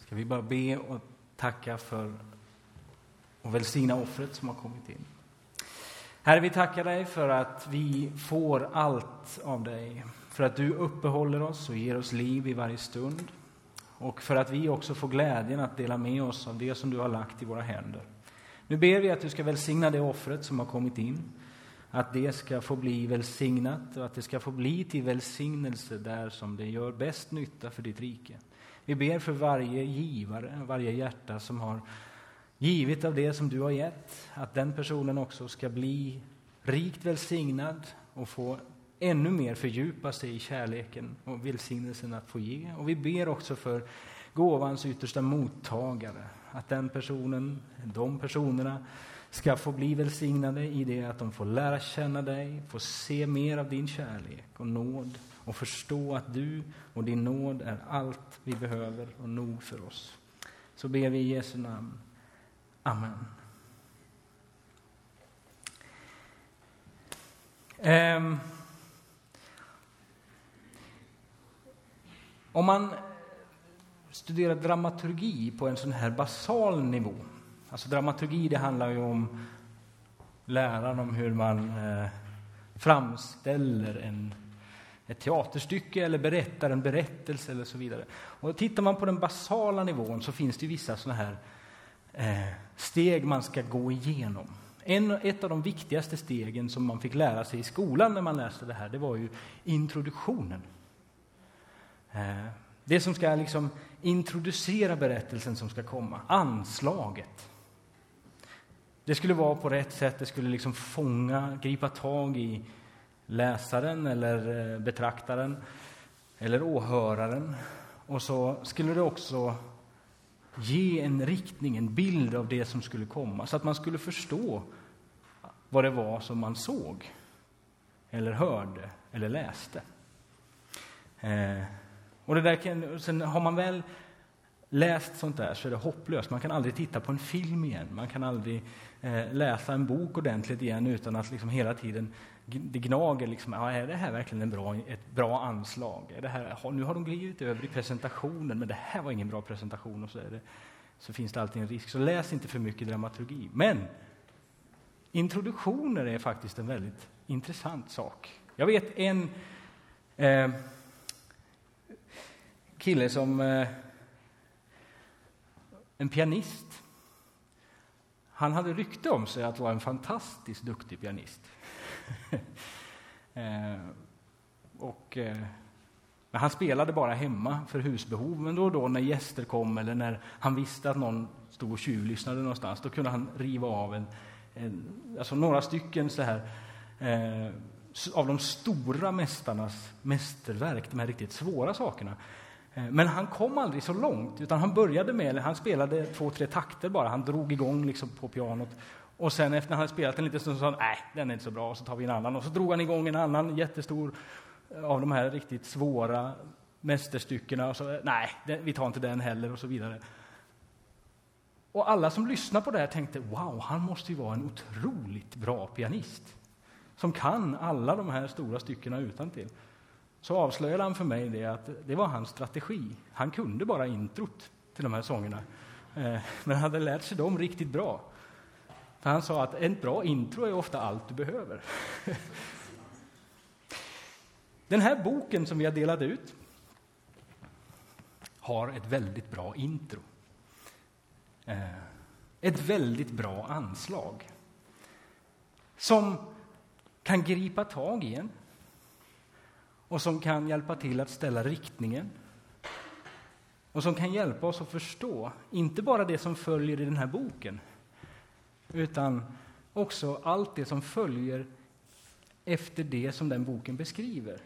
ska vi bara be och tacka för och välsigna offret som har kommit in. Herre, vi tackar dig för att vi får allt av dig. För att du uppehåller oss och ger oss liv i varje stund. Och för att vi också får glädjen att dela med oss av det som du har lagt i våra händer. Nu ber vi att du ska välsigna det offret som har kommit in. Att det ska få bli välsignat och att det ska få bli till välsignelse där som det gör bäst nytta för ditt rike. Vi ber för varje givare, varje hjärta som har givit av det som du har gett. Att den personen också ska bli rikt välsignad och få ännu mer fördjupa sig i kärleken och välsignelsen att få ge. Och vi ber också för gåvans yttersta mottagare. Att den personen, de personerna ska få bli välsignade i det att de får lära känna dig, får se mer av din kärlek och nåd och förstå att du och din nåd är allt vi behöver och nog för oss. Så ber vi i Jesu namn. Amen. Om man studerar dramaturgi på en sån här basal nivå. Alltså dramaturgi, det handlar ju om läran om hur man framställer ett teaterstycke eller berättar en berättelse eller så vidare. Och tittar man på den basala nivån så finns det vissa såna här steg man ska gå igenom. Ett av de viktigaste stegen som man fick lära sig i skolan när man läste det här, det var ju introduktionen. Det som ska liksom introducera berättelsen som ska komma. Anslaget. Det skulle vara på rätt sätt. Det skulle liksom gripa tag i läsaren eller betraktaren eller åhöraren. Och så skulle det också ge en riktning, en bild av det som skulle komma. Så att man skulle förstå vad det var som man såg. Eller hörde eller läste. Och det där sen har man väl läst sånt där så är det hopplöst. Man kan aldrig titta på en film igen. Man kan aldrig läsa en bok ordentligt igen utan att liksom hela tiden det gnager. Liksom, är det här verkligen ett bra anslag? Är det här, nu har de glidit över i presentationen, men det här var ingen bra presentation. Och så finns det alltid en risk. Så läs inte för mycket dramaturgi. Men introduktioner är faktiskt en väldigt intressant sak. Jag vet en kille som en pianist. Han hade rykte om sig att vara en fantastiskt duktig pianist. Men han spelade bara hemma för husbehov. Men då när gäster kom eller när han visste att någon stod och tjuvlyssnade någonstans, då kunde han riva av alltså några stycken så här av de stora mästarnas mästerverk, de här riktigt svåra sakerna. Men han kom aldrig så långt, utan han spelade 2-3 takter bara. Han drog igång liksom på pianot. Och sen efter han hade spelat en liten stund så sa han, nej, den är inte så bra, och så tar vi en annan. Och så drog han igång en annan jättestor av de här riktigt svåra mästerstyckena. Och så, nej, vi tar inte den heller, och så vidare. Och alla som lyssnade på det här tänkte, wow, han måste ju vara en otroligt bra pianist. Som kan alla de här stora styckena utantill. Så avslöjade han för mig det att det var hans strategi. Han kunde bara introt till de här sångerna. Men hade lärt sig dem riktigt bra. För han sa att en bra intro är ofta allt du behöver. Den här boken som vi har delat ut har ett väldigt bra intro. Ett väldigt bra anslag. Som kan gripa tag i en. Och som kan hjälpa till att ställa riktningen. Och som kan hjälpa oss att förstå, inte bara det som följer i den här boken, utan också allt det som följer efter det som den boken beskriver.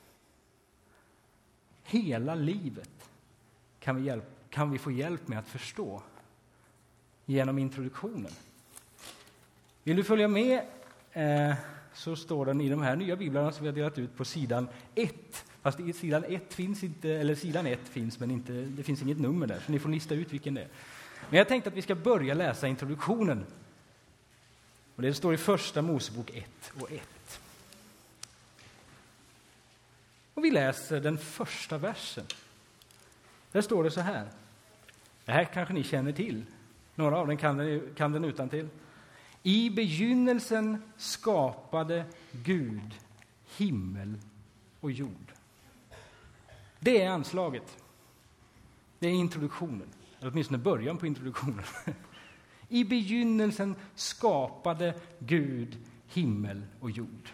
Hela livet kan vi få hjälp med att förstå genom introduktionen. Vill du följa med så står den i de här nya biblarna som vi har delat ut på sidan 1. Fast sidan 1 finns inte, eller sidan 1 finns, men inte, det finns inget nummer där. Så ni får lista ut vilken det är. Men jag tänkte att vi ska börja läsa introduktionen. Och det står i första Mosebok 1:1. Och vi läser den första versen. Där står det så här. Det här kanske ni känner till. Några av den kan den utantill. I begynnelsen skapade Gud himmel och jord. Det är anslaget. Det är introduktionen. Eller åtminstone början på introduktionen. I begynnelsen skapade Gud himmel och jord.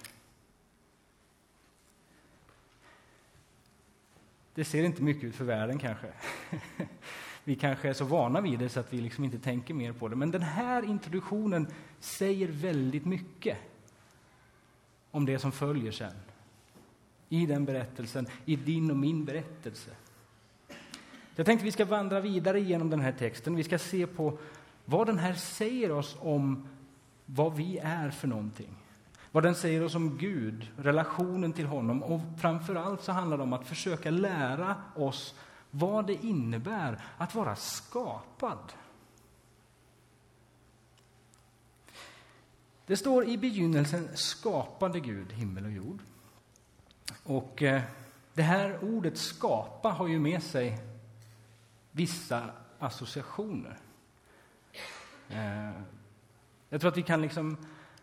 Det ser inte mycket ut för världen kanske. Vi kanske är så vana vid det så att vi liksom inte tänker mer på det. Men den här introduktionen säger väldigt mycket om det som följer sen. I den berättelsen, i din och min berättelse. Jag tänkte vi ska vandra vidare genom den här texten. Vi ska se på vad den här säger oss om vad vi är för någonting. Vad den säger oss om Gud, relationen till honom. Och framförallt så handlar det om att försöka lära oss vad det innebär att vara skapad. Det står i begynnelsen skapade Gud himmel och jord. Och det här ordet skapa har ju med sig vissa associationer. Jag tror att vi kan liksom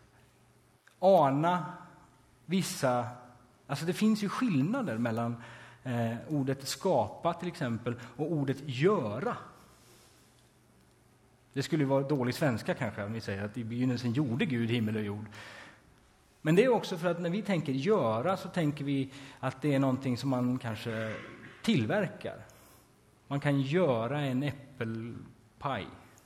ana vissa... Alltså det finns ju skillnader mellan ordet skapa till exempel och ordet göra. Det skulle vara dålig svenska kanske om vi säger att i begynnelsen gjorde Gud himmel och jord. Men det är också för att när vi tänker göra så tänker vi att det är någonting som man kanske tillverkar. Man kan göra en äppelpaj.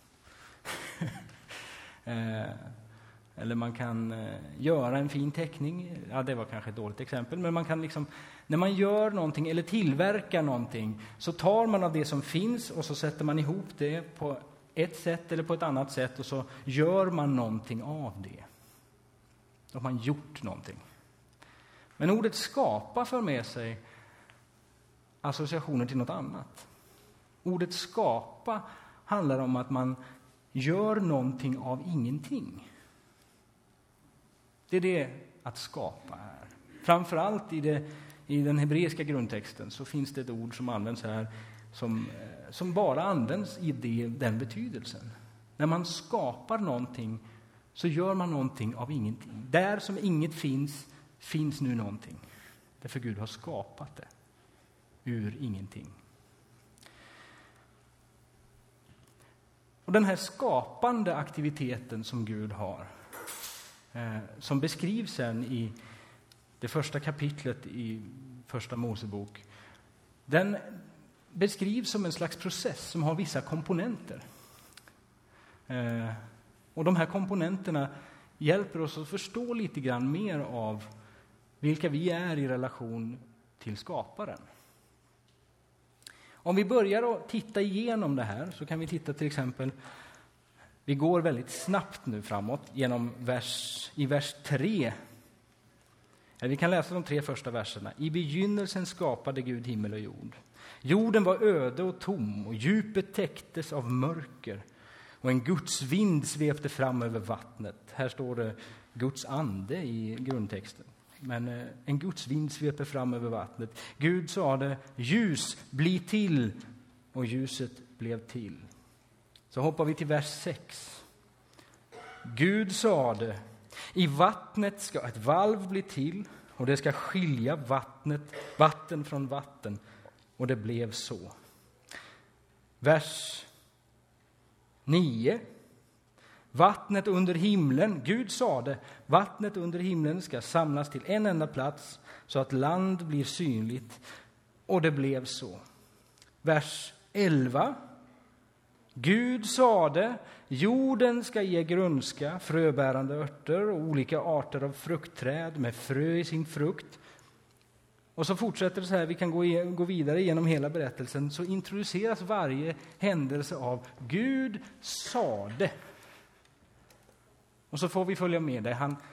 Eller man kan göra en fin teckning. Ja, det var kanske ett dåligt exempel. Men man kan liksom, när man gör någonting eller tillverkar någonting så tar man av det som finns och så sätter man ihop det på ett sätt eller på ett annat sätt och så gör man någonting av det. Då har man gjort någonting. Men ordet skapa för med sig associationer till något annat. Ordet skapa handlar om att man gör någonting av ingenting. Det är det att skapa är. Framförallt i den hebreiska grundtexten så finns det ett ord som används här som bara används i den betydelsen. När man skapar någonting så gör man någonting av ingenting. Där som inget finns nu någonting. Därför Gud har skapat det ur ingenting. Och den här skapande aktiviteten som Gud har, som beskrivs sen i det första kapitlet i första Mosebok, den beskrivs som en slags process som har vissa komponenter. Och de här komponenterna hjälper oss att förstå lite grann mer av vilka vi är i relation till skaparen. Om vi börjar att titta igenom det här så kan vi titta till exempel, vi går väldigt snabbt nu framåt genom i vers 3. Vi kan läsa de 3 första verserna. I begynnelsen skapade Gud himmel och jord. Jorden var öde och tom och djupet täcktes av mörker. Och en Guds vind svepte fram över vattnet. Här står det Guds ande i grundtexten. Men en Guds vind sveper fram över vattnet. Gud sade, ljus, bli till. Och ljuset blev till. Så hoppar vi till vers 6. Gud sade, i vattnet ska ett valv bli till. Och det ska skilja vatten från vatten. Och det blev så. Vers 9. Vattnet under himlen, Gud sade, vattnet under himlen ska samlas till en enda plats så att land blir synligt. Och det blev så. Vers 11. Gud sade, jorden ska ge grönska, fröbärande örter och olika arter av fruktträd med frö i sin frukt. Och så fortsätter det så här, vi kan gå vidare genom hela berättelsen, så introduceras varje händelse av Gud sade. Och så får vi följa med det. Han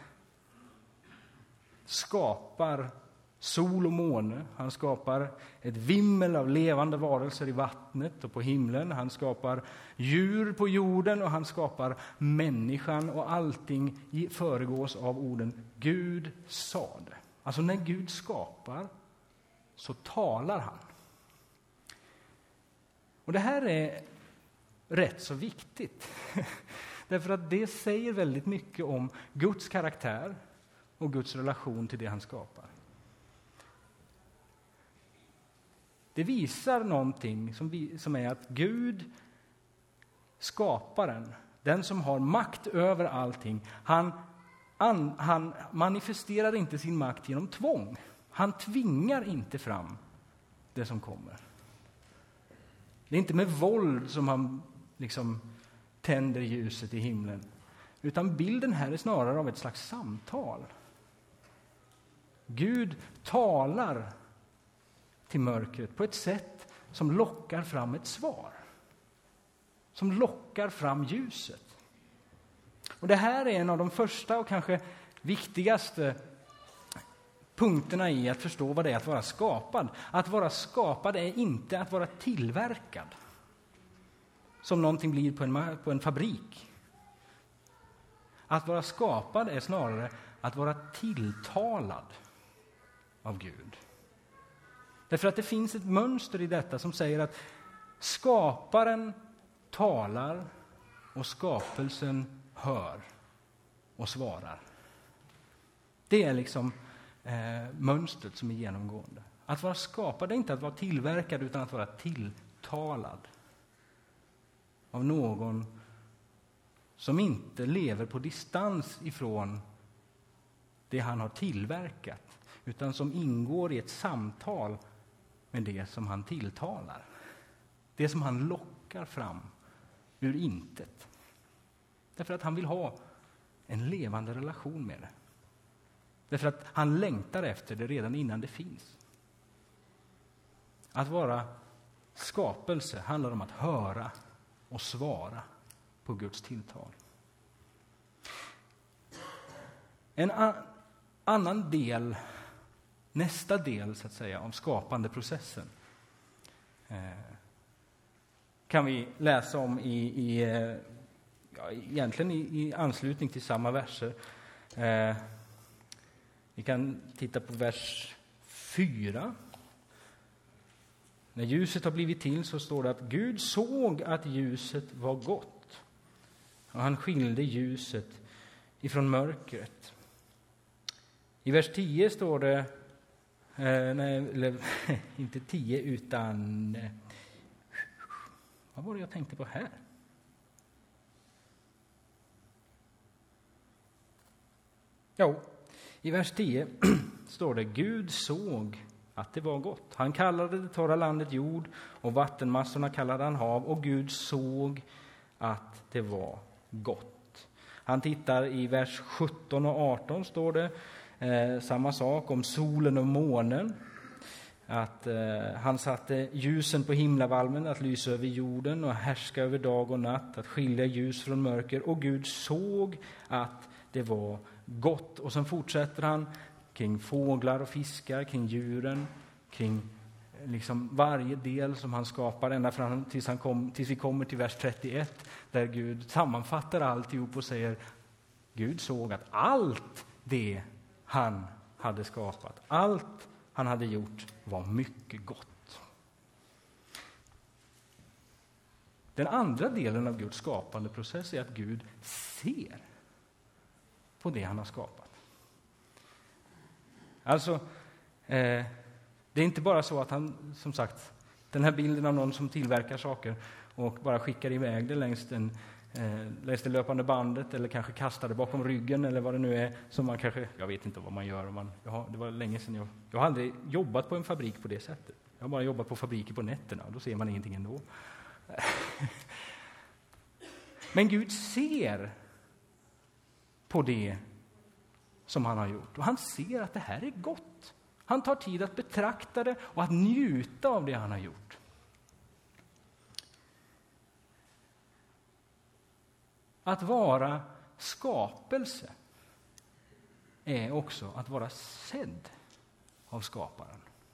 skapar sol och måne. Han skapar ett vimmel av levande varelser i vattnet och på himlen. Han skapar djur på jorden och han skapar människan. Och allting föregås av orden Gud sade. Alltså när Gud skapar så talar han. Och det här är rätt så viktigt. Därför att det säger väldigt mycket om Guds karaktär och Guds relation till det han skapar. Det visar någonting som är att Gud, skaparen, den som har makt över allting, han manifesterar inte sin makt genom tvång. Han tvingar inte fram det som kommer. Det är inte med våld som han liksom tänder ljuset i himlen. Utan bilden här är snarare av ett slags samtal. Gud talar till mörkret på ett sätt som lockar fram ett svar. Som lockar fram ljuset. Och det här är en av de första och kanske viktigaste punkterna i att förstå vad det är att vara skapad. Att vara skapad är inte att vara tillverkad. Som någonting blir på en fabrik. Att vara skapad är snarare att vara tilltalad av Gud. Därför att det finns ett mönster i detta som säger att skaparen talar och skapelsen hör och svarar. Det är liksom mönstret som är genomgående. Att vara skapad är inte att vara tillverkad utan att vara tilltalad av någon som inte lever på distans ifrån det han har tillverkat, utan som ingår i ett samtal med det som han tilltalar. Det som han lockar fram ur intet. Därför att han vill ha en levande relation med det. Därför att han längtar efter det redan innan det finns. Att vara skapelse handlar om att höra och svara på Guds tilltal. En annan del, nästa del så att säga, av skapandeprocessen kan vi läsa om egentligen i anslutning till samma verser. Vi kan titta på vers 4. När ljuset har blivit till så står det att Gud såg att ljuset var gott. Och han skilde ljuset ifrån mörkret. I vers 10 står det, inte 10 utan, vad var det jag tänkte på här? Jo, i vers 10 står det, Gud såg att det var gott. Han kallade det torra landet jord och vattenmassorna kallade han hav, och Gud såg att det var gott. Han tittar i vers 17 och 18 står det samma sak om solen och månen. Att han satte ljusen på himlavalven att lysa över jorden och härska över dag och natt, att skilja ljus från mörker. Och Gud såg att det var gott. Och sen fortsätter han kring fåglar och fiskar, kring djuren, kring liksom varje del som han skapar, ända fram tills vi kommer till vers 31, där Gud sammanfattar alltihop och säger, Gud såg att allt det han hade skapat, allt han hade gjort var mycket gott. Den andra delen av Guds skapande process är att Gud ser på det han har skapat. Alltså, det är inte bara så att han, som sagt, den här bilden av någon som tillverkar saker och bara skickar iväg det längs det löpande bandet eller kanske kastar det bakom ryggen eller vad det nu är som man kanske, jag vet inte vad man gör. Det var länge sedan jag har aldrig jobbat på en fabrik på det sättet. Jag har bara jobbat på fabriker på nätterna och då ser man ingenting ändå. Men Gud ser på det som han har gjort. Och han ser att det här är gott. Han tar tid att betrakta det och att njuta av det han har gjort. Att vara skapelse är också att vara sedd av skaparen.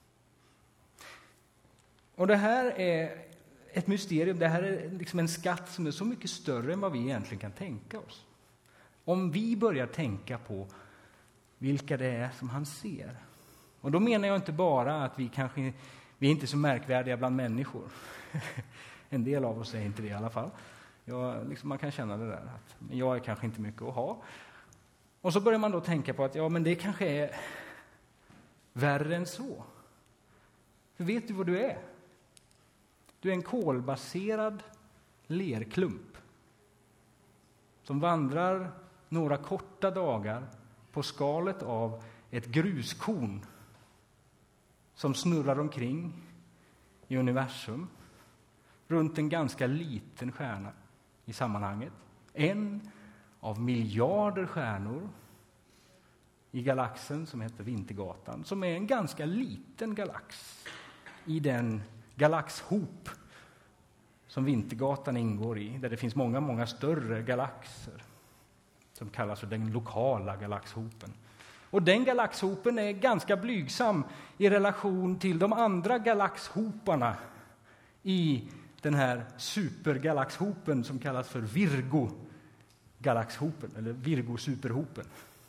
Och det här är ett mysterium, det här är liksom en skatt som är så mycket större än vad vi egentligen kan tänka oss. Om vi börjar tänka på vilka det är som han ser. Och då menar jag inte bara att vi är inte så märkvärdiga bland människor. En del av oss är inte det i alla fall. Man kan känna det där, att jag är kanske inte mycket att ha. Och så börjar man då tänka på att men det kanske är värre än så. För vet du vad du är? Du är en kolbaserad lerklump som vandrar några korta dagar på skalet av ett gruskorn som snurrar omkring i universum runt en ganska liten stjärna i sammanhanget. En av miljarder stjärnor i galaxen som heter Vintergatan, som är en ganska liten galax i den galaxhop som Vintergatan ingår i, där det finns många, många större galaxer som kallas för den lokala galaxhopen. Och den galaxhopen är ganska blygsam i relation till de andra galaxhoparna i den här supergalaxhopen som kallas för Virgo-galaxhopen, eller Virgo-superhopen,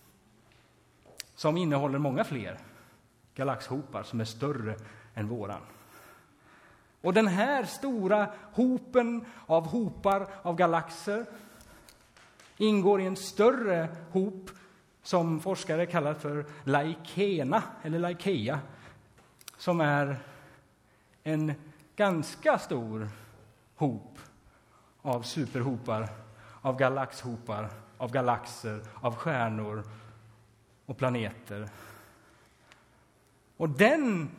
som innehåller många fler galaxhopar som är större än våran. Och den här stora hopen av galaxer ingår i en större hop som forskare kallar för Laikena, eller Laikeia, som är en ganska stor hop av superhopar, av galaxhopar, av galaxer, av stjärnor och planeter. Och den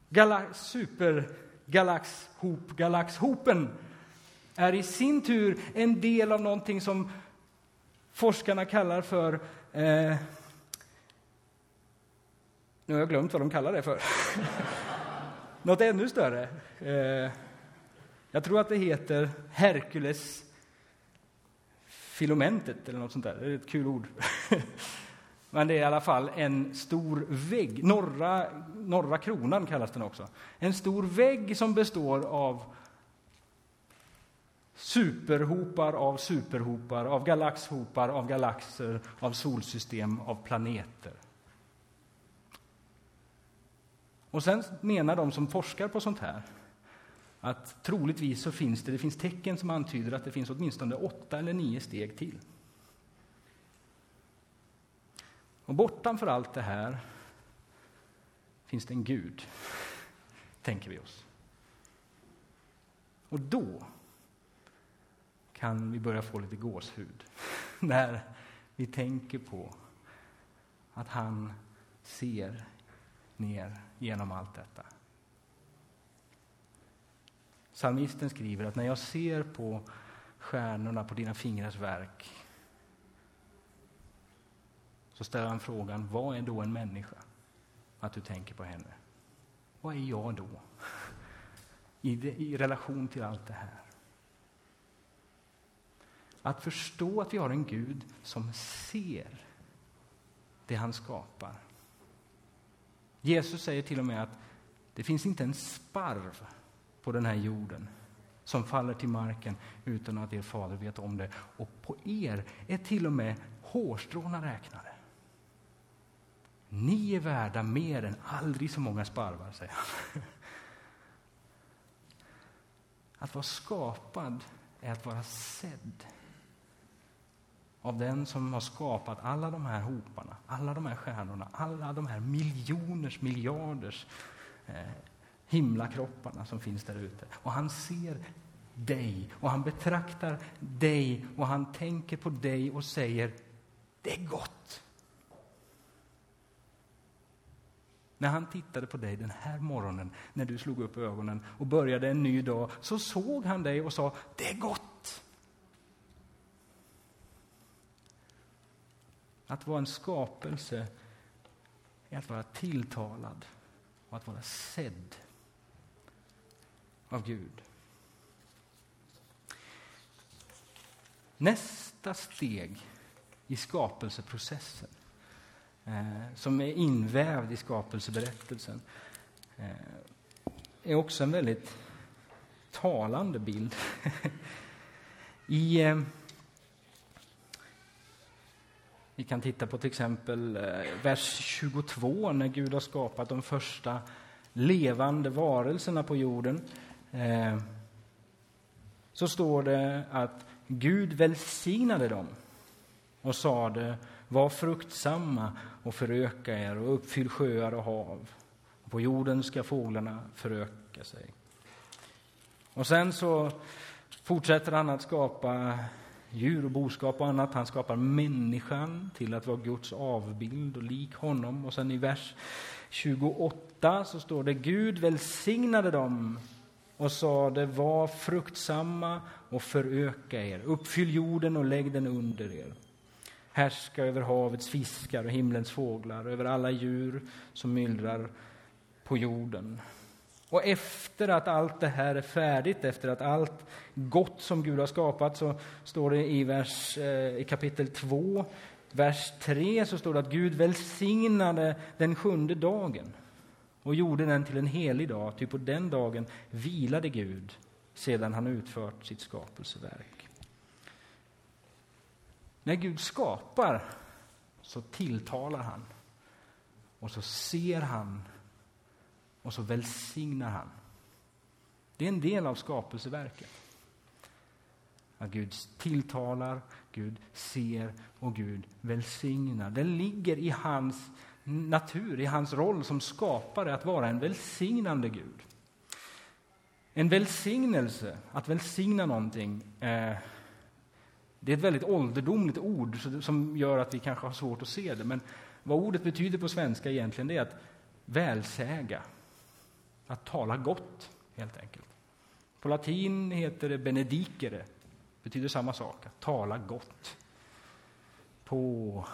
supergalaxhopen är i sin tur en del av någonting som forskarna kallar för nu har jag glömt vad de kallar det för. Något ännu större. Jag tror att det heter Hercules filomentet eller något sånt där. Det är ett kul ord. Men det är i alla fall en stor vägg. Norra kronan kallas den också. En stor vägg som består av superhopar, av galaxhopar, av galaxer, av solsystem, av planeter. Och sen menar de som forskar på sånt här att troligtvis så finns det finns tecken som antyder att det finns åtminstone 8 eller 9 steg till. Och bortanför allt det här finns det en Gud, tänker vi oss. Och då kan vi börja få lite gåshud när vi tänker på att han ser ner genom allt detta. Psalmisten skriver att när jag ser på stjärnorna på dina fingrars verk så ställer han frågan, vad är då en människa? Att du tänker på henne. Vad är jag då? I relation till allt det här. Att förstå att vi har en Gud som ser det han skapar. Jesus säger till och med att det finns inte en sparv på den här jorden som faller till marken utan att er fader vet om det. Och på er är till och med hårstråna räknade. Ni är värda mer än aldrig så många sparvar, säger han. Att vara skapad är att vara sedd av den som har skapat alla de här hoparna, alla de här stjärnorna, alla de här miljarders himlakropparna som finns där ute. Och han ser dig och han betraktar dig och han tänker på dig och säger, det är gott. När han tittade på dig den här morgonen, när du slog upp ögonen och började en ny dag, så såg han dig och sa, det är gott. Att vara en skapelse är att vara tilltalad och att vara sedd av Gud. Nästa steg i skapelseprocessen som är invävd i skapelseberättelsen är också en väldigt talande bild. Vi kan titta på till exempel vers 22 när Gud har skapat de första levande varelserna på jorden. så står det att Gud välsignade dem och sade: var fruktsamma och föröka er och uppfyll sjöar och hav. Och på jorden ska fåglarna föröka sig. Och sen så fortsätter han att skapa djur och boskap och annat. Han skapar människan till att vara Guds avbild och lik honom. Och sen i vers 28 så står det: Gud välsignade dem och sade: var fruktsamma och föröka er. Uppfyll jorden och lägg den under er. Härska över havets fiskar och himlens fåglar, över alla djur som myllrar på jorden. Och efter att allt det här är färdigt, efter att allt gott som Gud har skapat, så står det i kapitel 2, vers 3, så står det att Gud välsignade den 7:e dagen och gjorde den till en helig dag, ty på den dagen vilade Gud sedan han utfört sitt skapelseverk. När Gud skapar så tilltalar han, och så ser han, och så välsignar han. Det är en del av skapelseverket. Att Gud tilltalar, Gud ser och Gud välsignar. Det ligger i hans natur, i hans roll som skapare, att vara en välsignande Gud. En välsignelse, att välsigna någonting, det är ett väldigt ålderdomligt ord som gör att vi kanske har svårt att se det. Men vad ordet betyder på svenska egentligen, det är att välsäga. Att tala gott, helt enkelt. På latin heter det benedicere. Betyder samma sak, att tala gott. På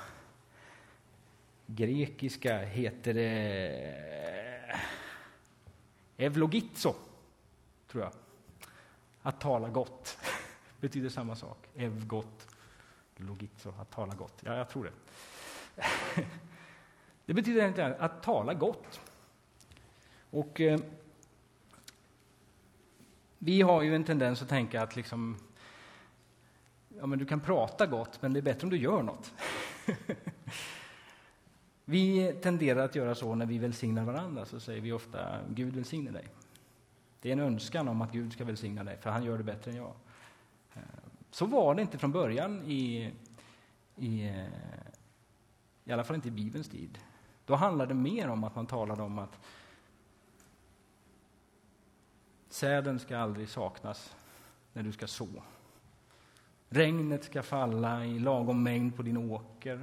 grekiska heter det evlogizo, tror jag. Att tala gott betyder samma sak. Evgott, logizo, att tala gott. Ja, jag tror det. Det betyder inte att tala gott. Och vi har ju en tendens att tänka att liksom, ja, men du kan prata gott, men det är bättre om du gör något. Vi tenderar att göra så när vi välsignar varandra, så säger vi ofta: Gud välsigne dig. Det är en önskan om att Gud ska välsigna dig, för han gör det bättre än jag. Så var det inte från början i alla fall inte i Bibelns tid. Då handlade det mer om att man talade om att säden ska aldrig saknas när du ska så. Regnet ska falla i lagom mängd på din åker.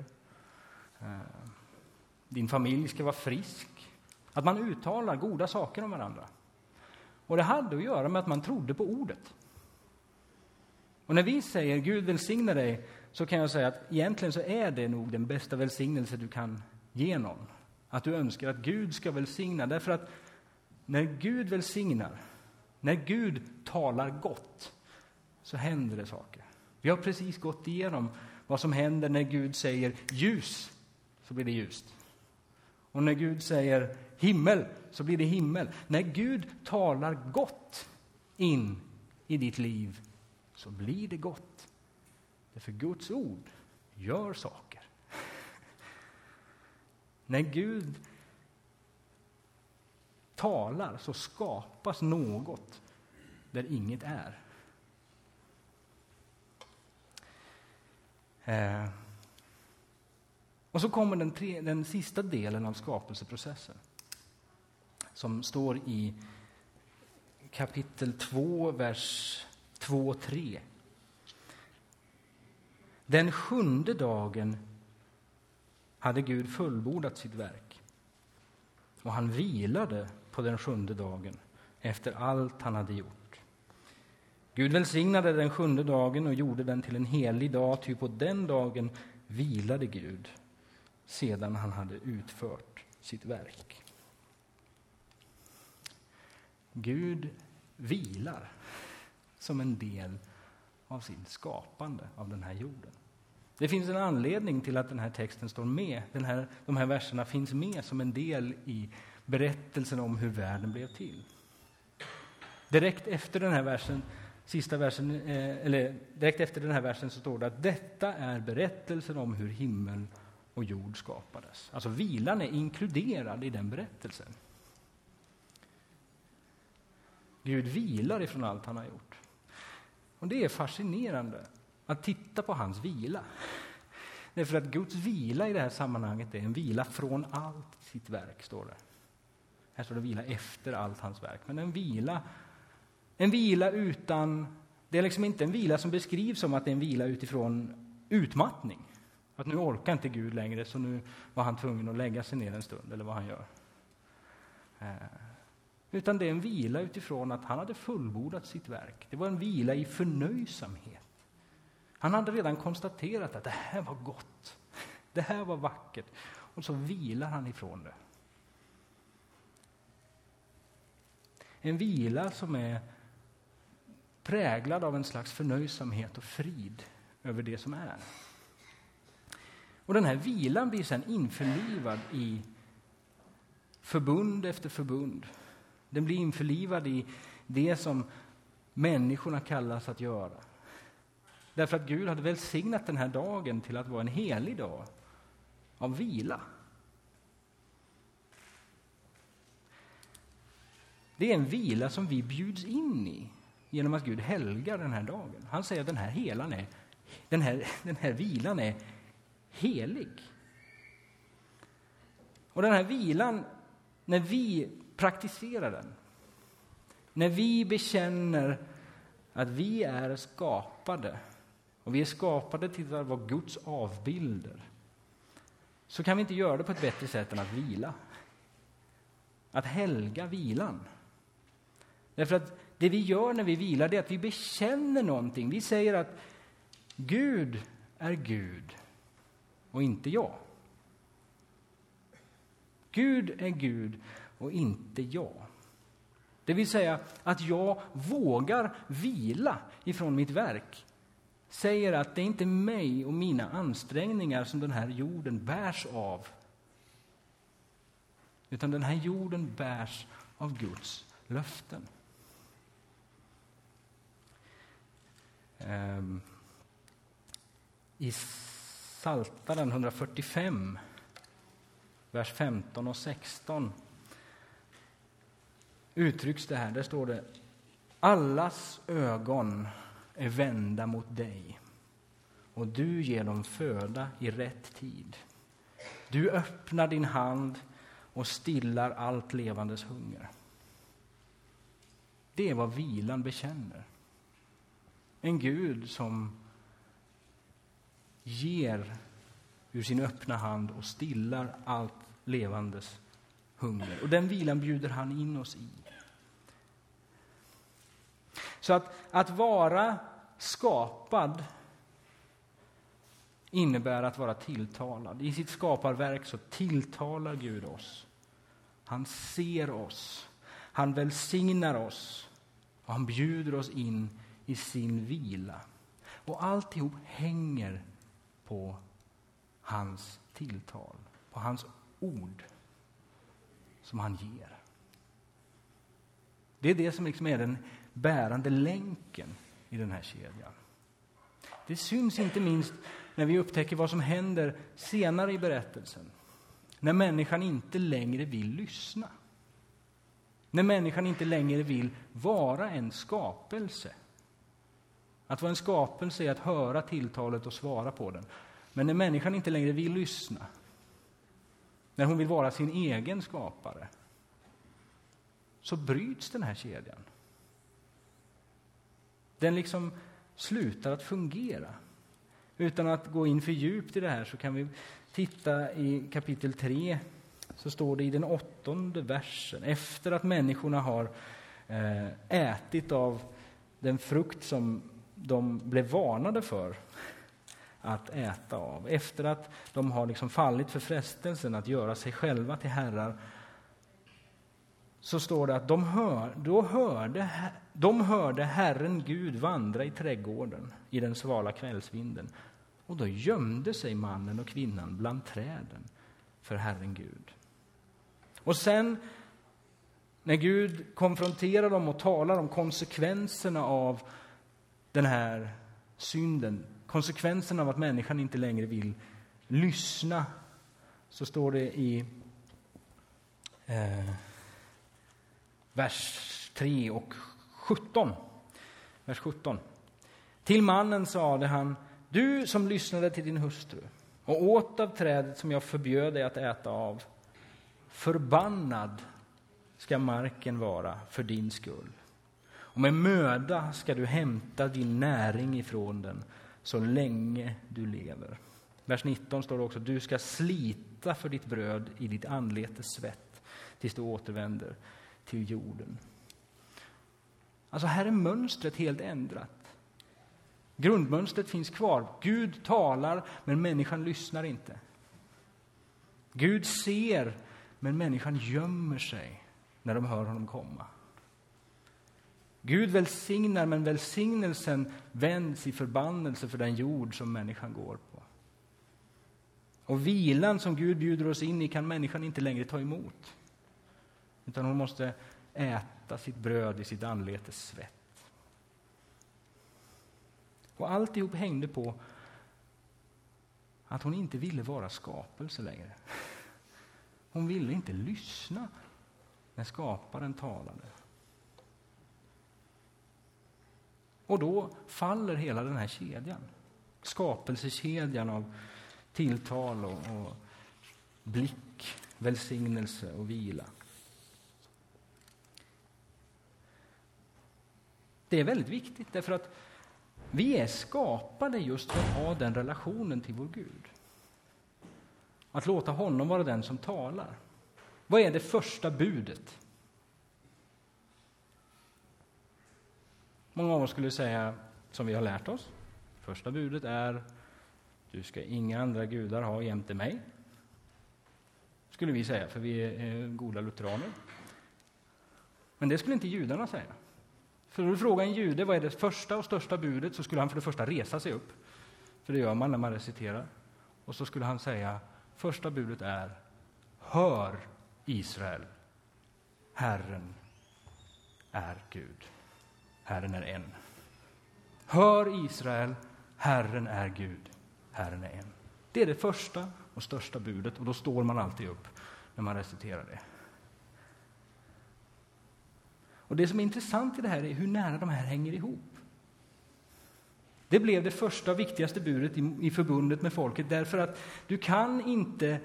Din familj ska vara frisk. Att man uttalar goda saker om varandra. Och det hade att göra med att man trodde på ordet. Och när vi säger Gud välsigna dig, så kan jag säga att egentligen så är det nog den bästa välsignelse du kan ge någon. Att du önskar att Gud ska välsigna. Därför att när Gud välsignar, när Gud talar gott, så händer det saker. Vi har precis gått igenom vad som händer när Gud säger ljus, så blir det ljust. Och när Gud säger himmel, så blir det himmel. När Gud talar gott in i ditt liv, så blir det gott. För Guds ord gör saker. När Gud talar så skapas något där inget är. Och så kommer den sista delen av skapelseprocessen, som står i kapitel 2, vers 2-3. Den 7:e dagen hade Gud fullbordat sitt verk, och han vilade på den 7:e dagen efter allt han hade gjort. Gud välsignade den 7:e dagen och gjorde den till en helig dag, ty på den dagen vilade Gud sedan han hade utfört sitt verk. Gud vilar som en del av sin skapande av den här jorden. Det finns en anledning till att den här texten står med. De här verserna finns med som en del i berättelsen om hur världen blev till. Direkt efter den här versen, direkt efter den här versen, så står det att detta är berättelsen om hur himmel och jord skapades. Alltså vilan är inkluderad i den berättelsen. Gud vilar ifrån allt han har gjort. Och det är fascinerande att titta på hans vila. Därför att Guds vila i det här sammanhanget är en vila från allt sitt verk, står det. Här står det vila efter allt hans verk. Men en vila utan, det är liksom inte en vila som beskrivs som att det är en vila utifrån utmattning. Att nu orkar inte Gud längre, så nu var han tvungen att lägga sig ner en stund, eller vad han gör. Utan det är en vila utifrån att han hade fullbordat sitt verk. Det var en vila i förnöjsamhet. Han hade redan konstaterat att det här var gott. Det här var vackert. Och så vilar han ifrån det. En vila som är präglad av en slags förnöjsamhet och frid över det som är. Och den här vilan blir sedan införlivad i förbund efter förbund. Den blir införlivad i det som människorna kallas att göra. Därför att Gud hade välsignat den här dagen till att vara en helig dag av vila. Det är en vila som vi bjuds in i genom att Gud helgar den här dagen. Han säger att den här vilan är helig. Och den här vilan, när vi praktiserar den, när vi bekänner att vi är skapade och vi är skapade till att vara Guds avbilder, så kan vi inte göra det på ett bättre sätt än att vila. Att helga vilan. Därför att det vi gör när vi vilar, det är att vi bekänner någonting. Vi säger att Gud är Gud och inte jag. Gud är Gud och inte jag. Det vill säga att jag vågar vila ifrån mitt verk. Säger att det är inte mig och mina ansträngningar som den här jorden bärs av. Utan den här jorden bärs av Guds löften. I Psaltaren 145, vers 15 och 16 uttrycks det här. Där står det: allas ögon är vända mot dig och du ger dem föda i rätt tid. Du öppnar din hand och stillar allt levandes hunger. Det är vad vilan bekänner. En Gud som ger ur sin öppna hand och stillar allt levandes hunger. Och den vilan bjuder han in oss i. Så att vara skapad innebär att vara tilltalad. I sitt skaparverk så tilltalar Gud oss. Han ser oss. Han välsignar oss. Och han bjuder oss in i sin vila. Och alltihop hänger på hans tilltal. På hans ord som han ger. Det är det som liksom är den bärande länken i den här kedjan. Det syns inte minst när vi upptäcker vad som händer senare i berättelsen. När människan inte längre vill lyssna. När människan inte längre vill vara en skapelse. Att vara en skapelse är att höra tilltalet och svara på den. Men när människan inte längre vill lyssna, när hon vill vara sin egen skapare, så bryts den här kedjan. Den liksom slutar att fungera. Utan att gå in för djupt i det här så kan vi titta i kapitel 3, så står det i den 8:e versen. Efter att människorna har ätit av den frukt som de blev varnade för att äta av. Efter att de har liksom fallit för frestelsen att göra sig själva till herrar, så står det att de hörde Herren Gud vandra i trädgården i den svala kvällsvinden. Och då gömde sig mannen och kvinnan bland träden för Herren Gud. Och sen när Gud konfronterar dem och talar om konsekvenserna av den här synden, konsekvenserna av att människan inte längre vill lyssna, så står det i vers 3 och 17. Vers 17. Till mannen sade han: du som lyssnade till din hustru och åt av trädet som jag förbjöd dig att äta av, förbannad ska marken vara för din skull. Och med möda ska du hämta din näring ifrån den så länge du lever. Vers 19 står det också: du ska slita för ditt bröd i ditt anletes svett tills du återvänder till jorden. Alltså här är mönstret helt ändrat. Grundmönstret finns kvar. Gud talar, men människan lyssnar inte. Gud ser, men människan gömmer sig när de hör honom komma. Gud välsignar, men välsignelsen vänds i förbannelse för den jord som människan går på. Och vilan som Gud bjuder oss in i kan människan inte längre ta emot. Utan hon måste äta sitt bröd i sitt anletes svett. Och alltihop hängde på att hon inte ville vara skapelse längre. Hon ville inte lyssna när skaparen talade. Och då faller hela den här kedjan. Skapelsekedjan av tilltal och blick, välsignelse och vila. Det är väldigt viktigt därför att vi är skapade just för att ha den relationen till vår Gud. Att låta honom vara den som talar. Vad är det första budet? Många av oss skulle säga, som vi har lärt oss, första budet är: du ska inga andra gudar ha jämte mig. Skulle vi säga, för vi är goda lutheraner. Men det skulle inte judarna säga. För om du frågar en jude vad är det första och största budet, så skulle han för det första resa sig upp. För det gör man när man reciterar. Och så skulle han säga: första budet är: hör Israel, Herren är Gud. Herren är en. Hör Israel, Herren är Gud. Herren är en. Det är det första och största budet, och då står man alltid upp när man reciterar det. Och det som är intressant i det här är hur nära de här hänger ihop. Det blev det första och viktigaste budet i förbundet med folket, därför att du kan inte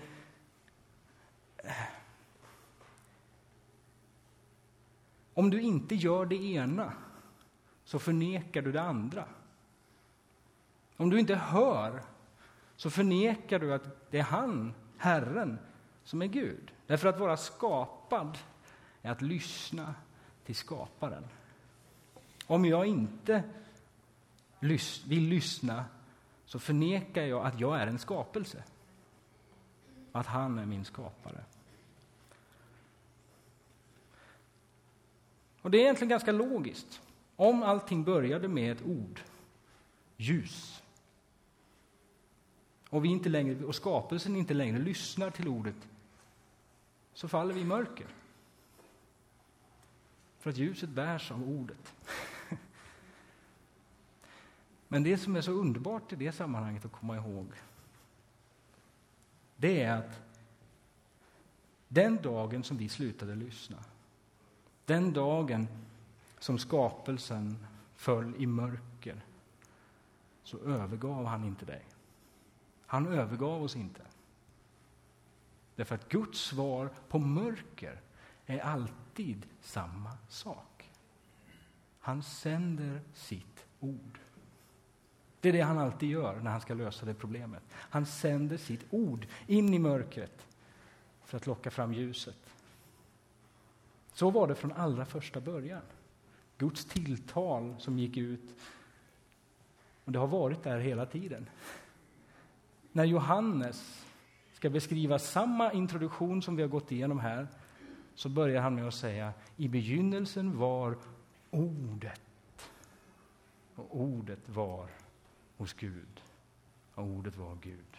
om du inte gör det ena så förnekar du det andra. Om du inte hör så förnekar du att det är han, Herren, som är Gud. Därför att vara skapad är att lyssna till skaparen. Om jag inte vill lyssna så förnekar jag att jag är en skapelse. Att han är min skapare. Och det är egentligen ganska logiskt. Om allting började med ett ord, ljus, och vi inte längre, och skapelsen inte längre lyssnar till ordet, så faller vi i mörker. För att ljuset bärs av ordet. Men det som är så underbart i det sammanhanget att komma ihåg, det är att den dagen som vi slutade lyssna, den dagen som skapelsen föll i mörker, så övergav han inte dig. Han övergav oss inte. Därför att Guds svar på mörker är alltid samma sak. Han sänder sitt ord. Det är det han alltid gör när han ska lösa det problemet. Han sänder sitt ord in i mörkret för att locka fram ljuset. Så var det från allra första början. Guds tilltal som gick ut, och det har varit där hela tiden. När Johannes ska beskriva samma introduktion som vi har gått igenom här, så börjar han med att säga: i begynnelsen var ordet, och ordet var hos Gud, och ordet var Gud.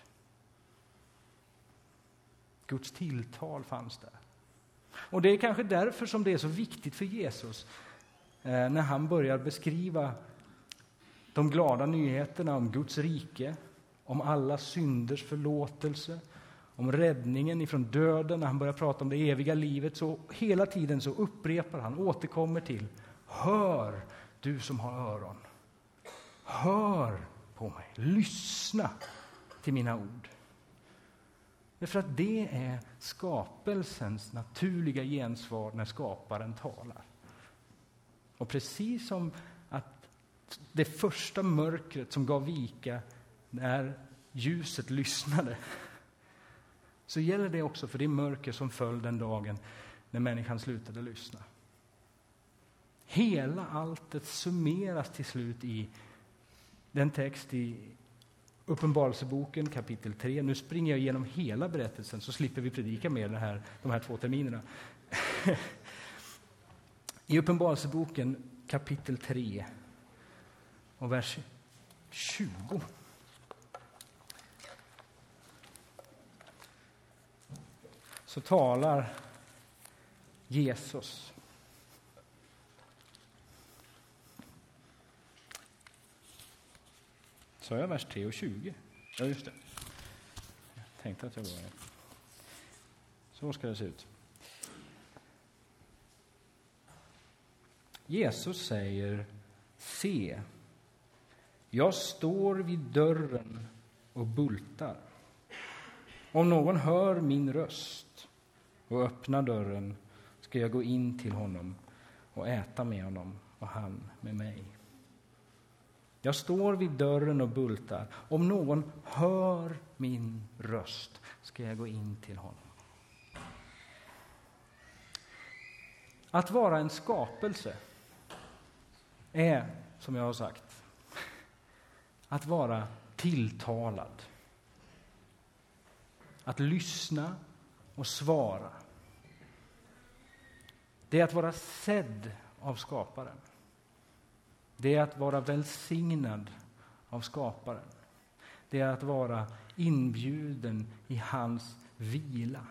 Guds tilltal fanns där. Och det är kanske därför som det är så viktigt för Jesus när han börjar beskriva de glada nyheterna om Guds rike, om alla synders förlåtelse, om räddningen ifrån döden. När han börjar prata om det eviga livet, så hela tiden så upprepar han, återkommer till: hör du som har öron. hör på mig, lyssna till mina ord. Därför att det är skapelsens naturliga gensvar när skaparen talar. Och precis som att det första mörkret som gav vika när ljuset lyssnade, så gäller det också för det mörker som föll den dagen när människan slutade lyssna. Hela alltet summeras till slut i den text i Uppenbarelseboken kapitel 3. Nu springer jag igenom hela berättelsen så slipper vi predika mer de här 2 terminerna. I Uppenbarelseboken kapitel 3 och vers 20. Så talar Jesus. Så jag vers 3 och 20. Ja, just det. Jag tänkte att jag var det. Så ska det se ut. Jesus säger: se, jag står vid dörren och bultar. Om någon hör min röst och öppnar dörren ska jag gå in till honom och äta med honom och han med mig. Jag står vid dörren och bultar. Om någon hör min röst ska jag gå in till honom. Att vara en skapelse är, som jag har sagt, att vara tilltalad. Att lyssna och svara. Det är att vara sedd av skaparen. Det är att vara välsignad av skaparen. Det är att vara inbjuden i hans vila.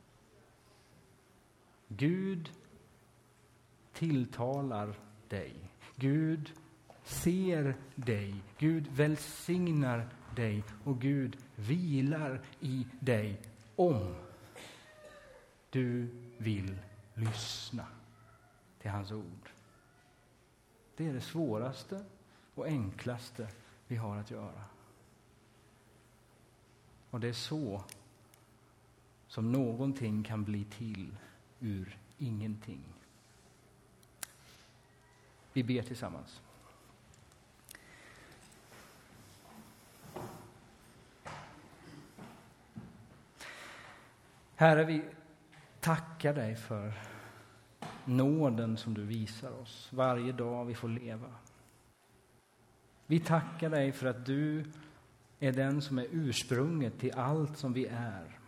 Gud tilltalar dig. Gud ser dig. Gud välsignar dig. Och Gud vilar i dig om du vill lyssna till hans ord. Det är det svåraste och enklaste vi har att göra. Och det är så som någonting kan bli till ur ingenting. Vi ber tillsammans. Herre, vi tackar dig för nåden som du visar oss varje dag vi får leva. Vi tackar dig för att du är den som är ursprunget till allt som vi är.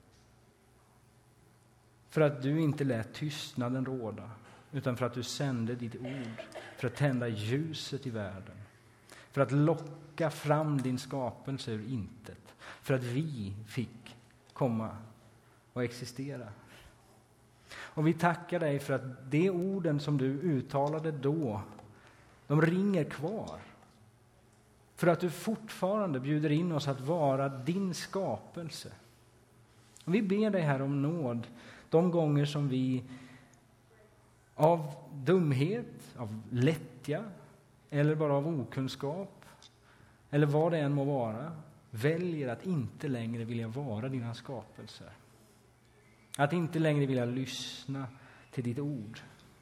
För att du inte lät tystnaden råda, utan för att du sände ditt ord för att tända ljuset i världen. För att locka fram din skapelse ur intet. För att vi fick komma och existera. Och vi tackar dig för att de orden som du uttalade då, de ringer kvar. För att du fortfarande bjuder in oss att vara din skapelse. Och vi ber dig här om nåd de gånger som vi av dumhet, av lättja eller bara av okunskap eller vad det än må vara väljer att inte längre vilja vara dina skapelser. Att inte längre vilja lyssna till ditt ord.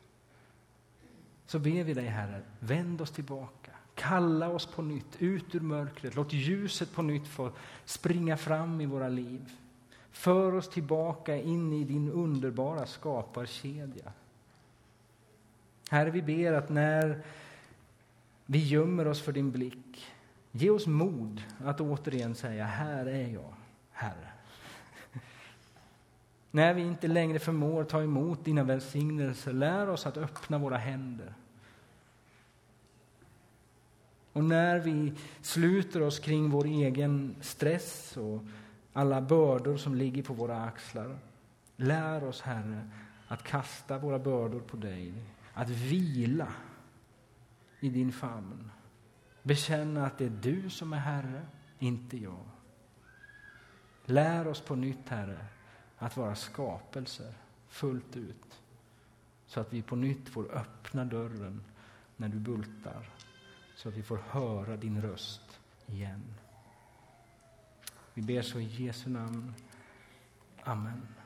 Så ber vi dig, Herre, vänd oss tillbaka. Kalla oss på nytt ut ur mörkret. Låt ljuset på nytt få springa fram i våra liv. För oss tillbaka in i din underbara skaparkedja. Herre, vi ber att när vi gömmer oss för din blick, ge oss mod att återigen säga: här är jag, Herre. När vi inte längre förmår ta emot dina välsignelser, lär oss att öppna våra händer. Och när vi sluter oss kring vår egen stress och alla bördor som ligger på våra axlar, lär oss, Herre, att kasta våra bördor på dig. Att vila i din famn. Bekänna att det är du som är Herre, inte jag. Lär oss på nytt, Herre, att vara skapelser fullt ut. Så att vi på nytt får öppna dörren när du bultar. så att vi får höra din röst igen. Vi ber så i Jesu namn. Amen.